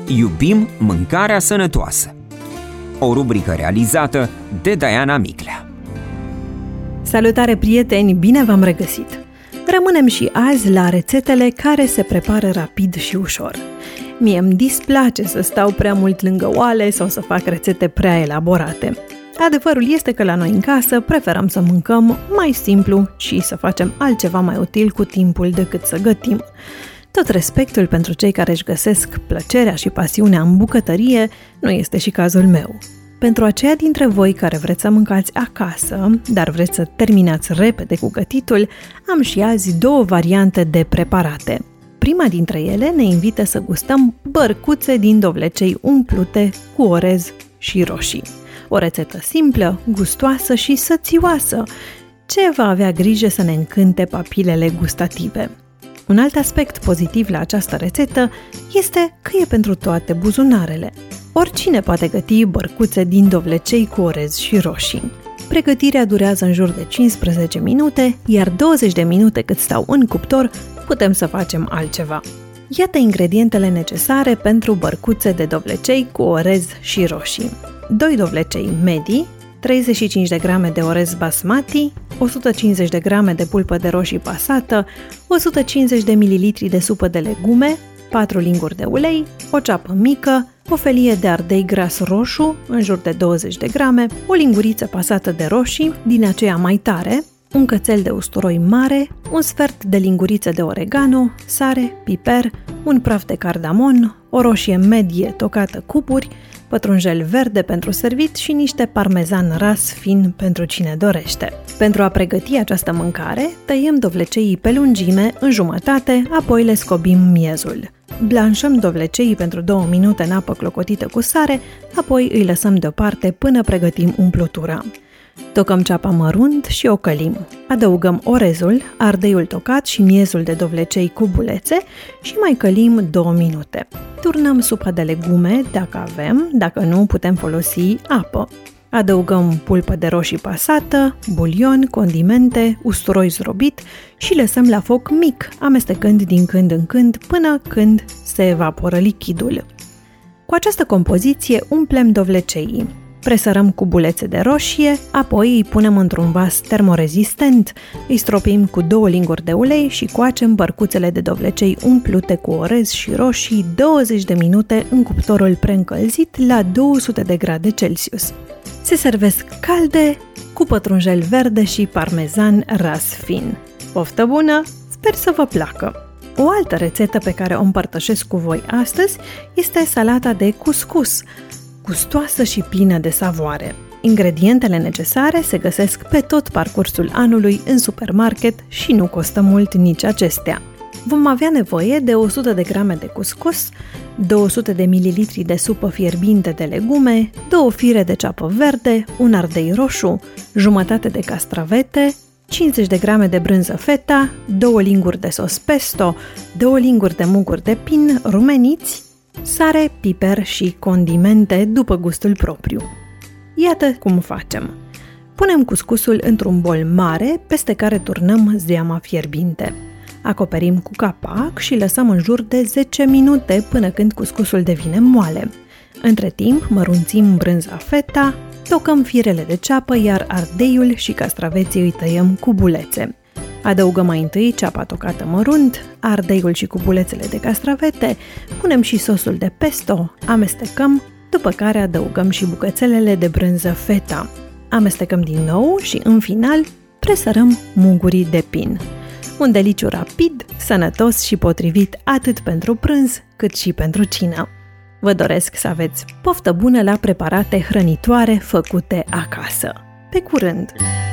Iubim mâncarea sănătoasă. O rubrică realizată de Diana Miclea. Salutare, prieteni! Bine v-am regăsit! Rămânem și azi la rețetele care se prepară rapid și ușor. Mie îmi displace să stau prea mult lângă oale sau să fac rețete prea elaborate. Adevărul este că la noi în casă preferăm să mâncăm mai simplu și să facem altceva mai util cu timpul decât să gătim. Tot respectul pentru cei care își găsesc plăcerea și pasiunea în bucătărie, nu este și cazul meu. Pentru aceia dintre voi care vreți să mâncați acasă, dar vreți să terminați repede cu gătitul, am și azi două variante de preparate. Prima dintre ele ne invită să gustăm bărcuțe din dovlecei umplute cu orez și roșii. O rețetă simplă, gustoasă și sățioasă, ce va avea grijă să ne încânte papilele gustative. Un alt aspect pozitiv la această rețetă este că e pentru toate buzunarele. Oricine poate găti bărcuțe din dovlecei cu orez și roșii. Pregătirea durează în jur de 15 minute, iar 20 de minute cât stau în cuptor, putem să facem altceva. Iată ingredientele necesare pentru bărcuțe de dovlecei cu orez și roșii. 2 dovlecei medii, 35 de grame de orez basmati, 150 de grame de pulpă de roșii pasată, 150 de ml de supă de legume, 4 linguri de ulei, o ceapă mică, o felie de ardei gras roșu, în jur de 20 de grame, o linguriță pasată de roșii, din aceea mai tare, un cățel de usturoi mare, un sfert de linguriță de oregano, sare, piper, un praf de cardamon, o roșie medie tocată cuburi, pătrunjel verde pentru servit și niște parmezan ras fin pentru cine dorește. Pentru a pregăti această mâncare, tăiem dovleceii pe lungime, în jumătate, apoi le scobim miezul. Blanșăm dovleceii pentru 2 minute în apă clocotită cu sare, apoi îi lăsăm deoparte până pregătim umplutura. Tocăm ceapa mărunt și o călim. Adăugăm orezul, ardeiul tocat și miezul de dovlecei cu bulețe și mai călim 2 minute. Turnăm supa de legume, dacă avem, dacă nu putem folosi apă. Adăugăm pulpă de roșii pasată, bulion, condimente, usturoi zdrobit și lăsăm la foc mic, amestecând din când în când până când se evaporă lichidul. Cu această compoziție umplem dovleceii. Presărăm cu bulețe de roșie, apoi îi punem într-un vas termorezistent, îi stropim cu 2 linguri de ulei și coacem bărcuțele de dovlecei umplute cu orez și roșii 20 de minute în cuptorul preîncălzit la 200 de grade Celsius. Se servesc calde, cu pătrunjel verde și parmezan ras fin. Poftă bună! Sper să vă placă! O altă rețetă pe care o împărtășesc cu voi astăzi este salata de cuscus, gustoasă și plină de savoare. Ingredientele necesare se găsesc pe tot parcursul anului în supermarket și nu costă mult nici acestea. Vom avea nevoie de 100 de grame de cuscus, 200 de ml de supă fierbinte de legume, 2 fire de ceapă verde, un ardei roșu, jumătate de castravete, 50 de grame de brânză feta, 2 linguri de sos pesto, 2 linguri de muguri de pin rumeniți, sare, piper și condimente după gustul propriu. Iată cum facem. Punem cuscusul într-un bol mare, peste care turnăm zeama fierbinte. Acoperim cu capac și lăsăm în jur de 10 minute până când cuscusul devine moale. Între timp, mărunțim brânza feta, tocăm firele de ceapă, iar ardeiul și castraveții îi tăiem cu bulețe. Adăugăm mai întâi ceapa tocată mărunt, ardeiul și cubulețele de castravete, punem și sosul de pesto, amestecăm, după care adăugăm și bucățelele de brânză feta. Amestecăm din nou și, în final, presărăm mugurii de pin. Un deliciu rapid, sănătos și potrivit atât pentru prânz cât și pentru cină. Vă doresc să aveți poftă bună la preparate hrănitoare făcute acasă. Pe curând!